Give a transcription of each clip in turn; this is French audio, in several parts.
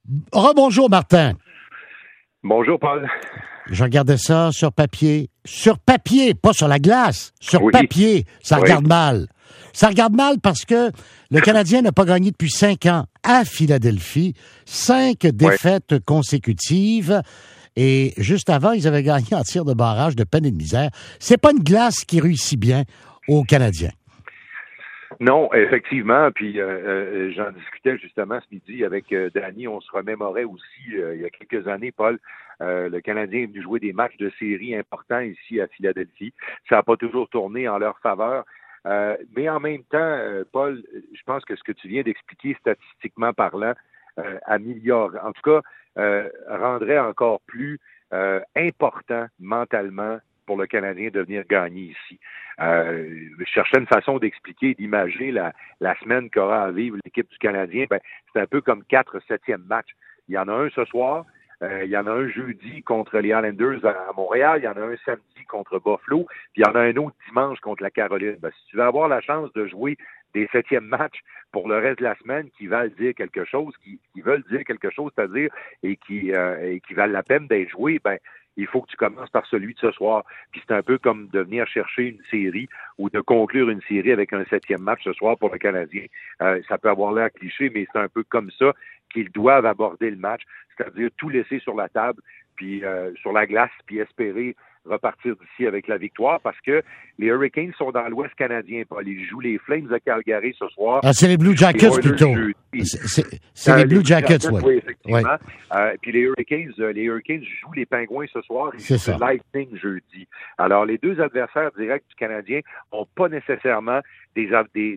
Rebonjour, Martin. Bonjour, Paul. Je regardais ça sur papier. Sur papier, pas sur la glace. Sur papier, ça regarde mal. Ça regarde mal parce que le Canadien n'a pas gagné depuis 5 ans à Philadelphie. 5 défaites consécutives. Et juste avant, ils avaient gagné en tir de barrage de peine et de misère. C'est pas une glace qui réussit bien aux Canadiens. Non, effectivement. Puis j'en discutais justement ce midi avec Danny. On se remémorait aussi il y a quelques années, Paul. Le Canadien est venu jouer des matchs de série importants ici à Philadelphie. Ça n'a pas toujours tourné en leur faveur. Mais en même temps, Paul, je pense que ce que tu viens d'expliquer statistiquement parlant améliore, en tout cas, rendrait encore plus important mentalement pour le Canadien de venir gagner ici. Je cherchais une façon d'expliquer, d'imager la semaine qu'aura à vivre l'équipe du Canadien. Ben, c'est un peu comme 4 septièmes matchs. Il y en a un ce soir, il y en a un jeudi contre les Islanders à Montréal, il y en a un samedi contre Buffalo, puis il y en a un autre dimanche contre la Caroline. Ben, si tu veux avoir la chance de jouer des septièmes matchs pour le reste de la semaine qui veulent dire quelque chose, qui veulent dire quelque chose, c'est-à-dire, et qui valent la peine d'être joués, ben, il faut que tu commences par celui de ce soir. Puis c'est un peu comme de venir chercher une série ou de conclure une série avec un 7e match ce soir pour le Canadien. Ça peut avoir l'air cliché, mais c'est un peu comme ça qu'ils doivent aborder le match, c'est-à-dire tout laisser sur la table, puis sur la glace, puis espérer repartir d'ici avec la victoire, parce que les Hurricanes sont dans l'Ouest canadien, Paul. Ils jouent les Flames de Calgary ce soir. Ah, c'est les Blue Jackets plutôt. C'est les Blue Jackets, oui. Oui, effectivement. Puis les Hurricanes jouent les Pingouins ce soir. Ils jouent le Lightning jeudi. Alors, les deux adversaires directs du Canadien n'ont pas nécessairement des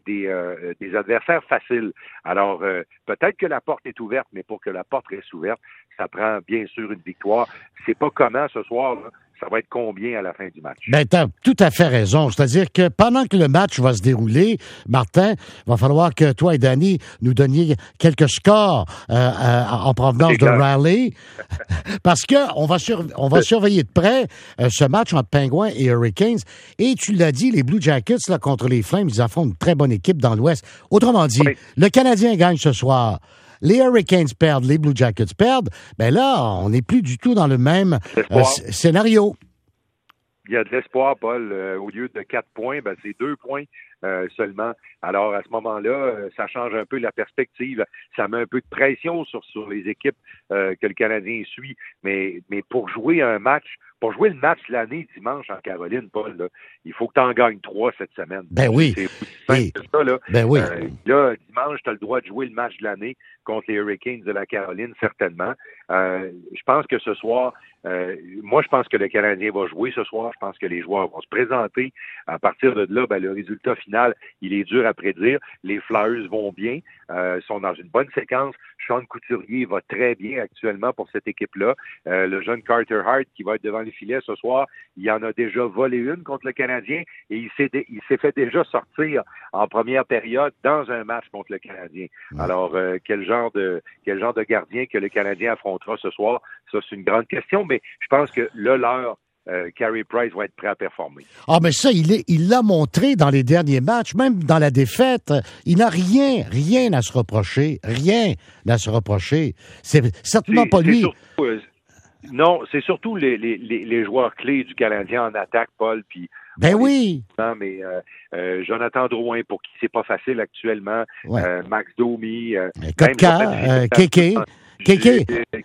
adversaires faciles. Alors, peut-être que la porte est ouverte, mais pour que la porte reste ouverte, ça prend bien sûr une victoire. C'est pas comment ce soir, là. Ça va être combien à la fin du match? Ben, t'as tout à fait raison. C'est-à-dire que pendant que le match va se dérouler, Martin, il va falloir que toi et Danny nous donniez quelques scores en provenance de Raleigh. Parce que on va surveiller de près ce match entre Penguins et Hurricanes. Et tu l'as dit, les Blue Jackets là, contre les Flames, ils affrontent une très bonne équipe dans l'Ouest. Autrement dit, le Canadien gagne ce soir. Les Hurricanes perdent, les Blue Jackets perdent, ben là, on n'est plus du tout dans le même scénario. Il y a de l'espoir, Paul. Au lieu de 4 points, ben c'est 2 points seulement. Alors, à ce moment-là, ça change un peu la perspective. Ça met un peu de pression sur les équipes que le Canadien suit. Mais pour jouer le match de l'année dimanche en Caroline, Paul, là, il faut que tu en gagnes 3 cette semaine. Ben oui. C'est simple que ça, là. Ben oui. Là, dimanche, tu as le droit de jouer le match de l'année contre les Hurricanes de la Caroline, certainement. Je pense que ce soir, moi, je pense que le Canadien va jouer ce soir. Je pense que les joueurs vont se présenter. À partir de là, ben, le résultat final, il est dur à prédire. Les Flyers vont bien, sont dans une bonne séquence. Sean Couturier va très bien actuellement pour cette équipe-là. Le jeune Carter Hart qui va être devant les filets ce soir, il en a déjà volé une contre le Canadien et il s'est fait déjà sortir en première période dans un match contre le Canadien. Alors, quel genre de gardien que le Canadien affrontera ce soir? Ça, c'est une grande question, mais je pense que leur Carey Price va être prêt à performer. Ah, mais ça, il l'a montré dans les derniers matchs, même dans la défaite. Il n'a rien à se reprocher. Rien à se reprocher. C'est certainement pas lui. Non, c'est surtout les joueurs clés du Canadien en attaque, Paul, puis ben oui. Mais Jonathan Drouin, pour qui c'est pas facile actuellement, Max Domi, Kotka, Kéké. Kéké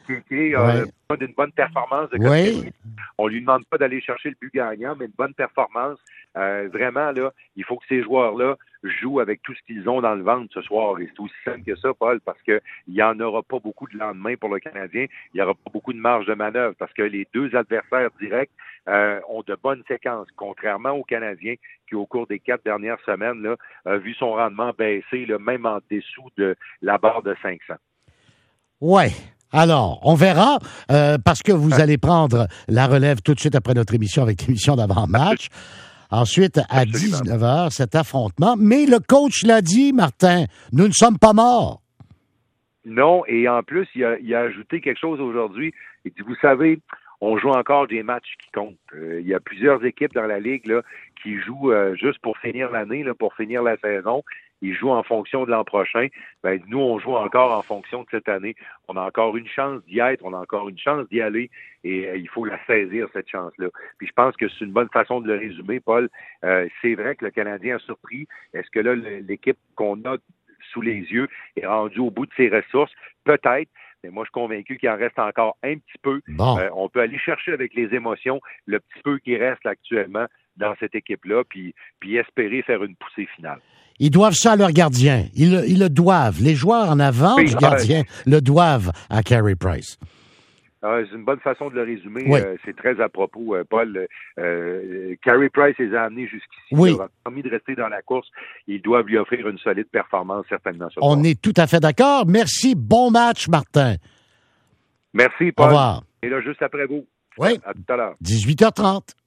a d'une bonne performance de Kotkaniemi. On lui demande pas d'aller chercher le but gagnant, mais une bonne performance. Vraiment, là, il faut que ces joueurs-là jouent avec tout ce qu'ils ont dans le ventre ce soir. Et c'est aussi simple que ça, Paul, parce que il n'y en aura pas beaucoup de lendemain pour le Canadien. Il n'y aura pas beaucoup de marge de manœuvre parce que les deux adversaires directs ont de bonnes séquences, contrairement au Canadien qui, au cours des 4 dernières semaines, là, a vu son rendement baisser, là, même en dessous de la barre de 500. Ouais. Alors, on verra, parce que vous allez prendre la relève tout de suite après notre émission avec l'émission d'avant-match. Ensuite, à 19h, cet affrontement. Mais le coach l'a dit, Martin, nous ne sommes pas morts. Non, et en plus, il a ajouté quelque chose aujourd'hui. Il dit, vous savez, on joue encore des matchs qui comptent. Il y a plusieurs équipes dans la Ligue là, qui jouent juste pour finir l'année, là, pour finir la saison. ils jouent en fonction de l'an prochain. Ben, nous, on joue encore en fonction de cette année. On a encore une chance d'y être, on a encore une chance d'y aller, et il faut la saisir, cette chance-là. Puis je pense que c'est une bonne façon de le résumer, Paul. C'est vrai que le Canadien a surpris. Est-ce que là, l'équipe qu'on a sous les yeux est rendue au bout de ses ressources? Peut-être. Mais moi, je suis convaincu qu'il en reste encore un petit peu. Bon. On peut aller chercher avec les émotions le petit peu qui reste là, actuellement dans cette équipe-là, puis espérer faire une poussée finale. Ils doivent ça à leur gardien. Ils le doivent. Les joueurs en avant du gardien le doivent à Carey Price. C'est une bonne façon de le résumer. Oui. C'est très à propos, Paul. Carey Price les a amenés jusqu'ici. Oui. Il a permis de rester dans la course. Ils doivent lui offrir une solide performance, certainement. On est tout à fait d'accord. Merci. Bon match, Martin. Merci, Paul. Au revoir. Et là, juste après vous. Oui. À tout à l'heure. 18h30.